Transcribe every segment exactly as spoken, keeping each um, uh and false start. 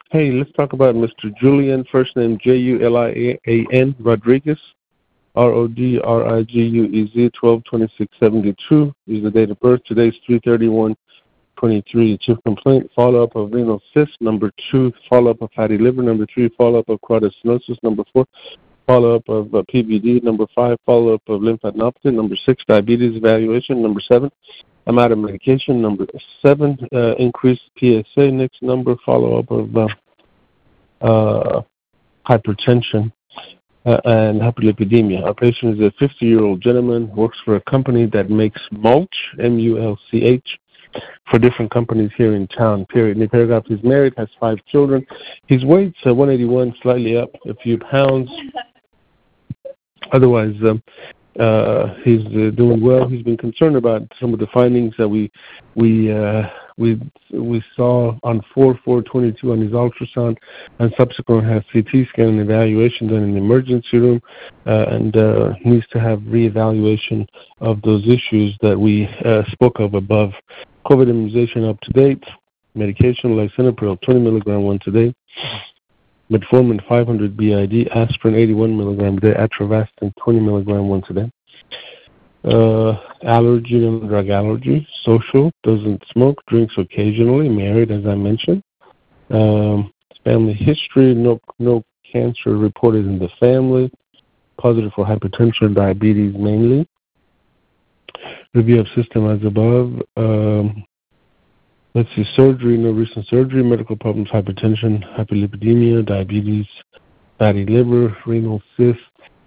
Hey, let's talk about Mister Julian, first name J U L I A N, Rodriguez, R O D R I G U E Z, twelve twenty-six seventy-two is the date of birth. Today's three thirty-one twenty-three. Chief complaint, follow-up of renal cyst. Number two, follow-up of fatty liver. Number three, follow-up of cardiac stenosis. Number four, follow-up of uh, P V D. Number five, follow-up of lymphadenopathy. Number six, diabetes evaluation. Number seven, I'm out of medication. Number seven, uh, increased P S A. Next number, follow-up of uh, uh, hypertension uh, and hyperlipidemia. Our patient is a fifty-year-old gentleman, works for a company that makes mulch, M U L C H, for different companies here in town, period. In the paragraph, he's married, has five children. His weight's uh, one eighty-one, slightly up a few pounds. Otherwise, um, uh, he's uh, doing well. He's been concerned about some of the findings that we we uh, we we saw on four four twenty-two on his ultrasound, and subsequent has C T scan and evaluation done in the emergency room, uh, and uh, needs to have reevaluation of those issues that we uh, spoke of above. COVID immunization up to date. Medication lisinopril twenty milligram once a day. Metformin five hundred B I D, aspirin eighty-one milligram a day, atrovastin twenty milligram once a day. Uh, allergy and drug allergy, social, doesn't smoke, drinks occasionally, married as I mentioned. Um, family history, no no cancer reported in the family, positive for hypertension, diabetes mainly. Review of system as above. Um, Let's see, surgery, no recent surgery, medical problems, hypertension, hyperlipidemia, diabetes, fatty liver, renal cyst,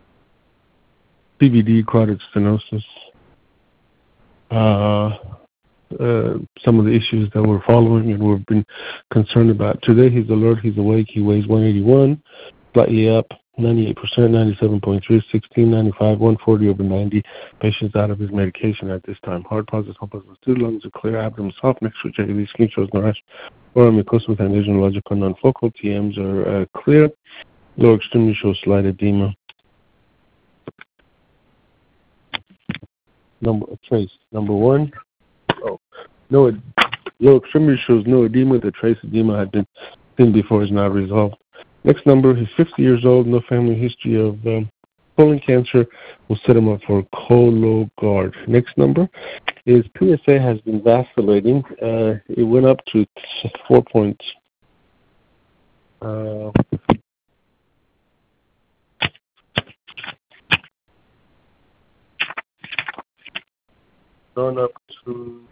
P V D, cardiac stenosis. Uh, uh, some of the issues that we're following and we've been concerned about. Today he's alert, he's awake, he weighs one eighty-one, slightly up, ninety-eight percent, ninety-seven point three, sixteen, ninety-five, one forty over ninety. Patient's out of his medication at this time. Heart positive, heart positive, two lungs are clear, abdomen soft, next to J V, skin shows no rash, oral mucosa with aneurysm, logical non-focal, T Ms are uh, clear, lower extremity shows slight edema. Number trace number one. Oh, no, lower extremity shows no edema. The trace edema had been seen before is not resolved. Next number, he's fifty years old, no family history of um, colon cancer. We'll set him up for Cologuard. Next number, his P S A has been vacillating. Uh, it went up to four points. Uh, gone up to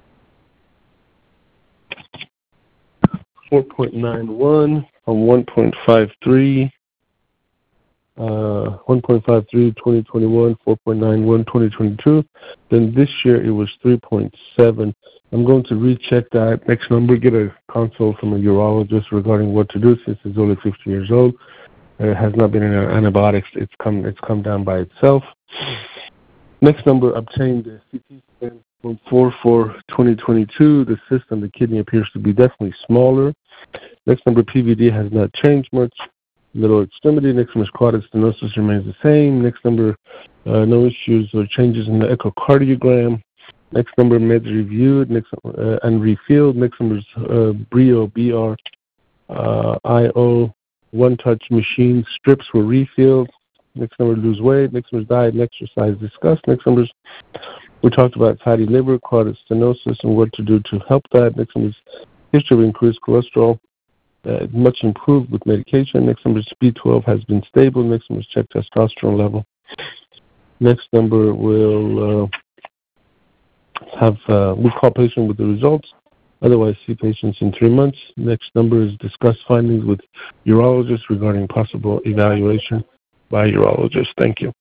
four point nine one from one point five three, uh, one point five three twenty twenty-one, four point nine one twenty twenty-two. Then this year it was three point seven. I'm going to recheck that next number, get a consult from a urologist regarding what to do since he's only fifty years old. It has not been in antibiotics. It's come it's come down by itself. Next number, obtained a C T scan from four four twenty twenty-two. The cyst on the kidney appears to be definitely smaller. Next number, P V D has not changed much. Middle extremity. Next number, cardiac stenosis remains the same. Next number, uh, no issues or changes in the echocardiogram. Next number, meds reviewed next uh, and refilled. Next number is uh, Brio, B R I O, one-touch machine strips were refilled. Next number, lose weight. Next number is diet and exercise discussed. Next number is, we talked about fatty liver, cardiac stenosis, and what to do to help that. Next number is history of increased cholesterol, uh, much improved with medication. Next number is B twelve has been stable. Next number is check testosterone level. Next number will uh, have, uh, we'll call patient with the results. Otherwise, see patients in three months. Next number is discuss findings with urologists regarding possible evaluation by urologist. Thank you.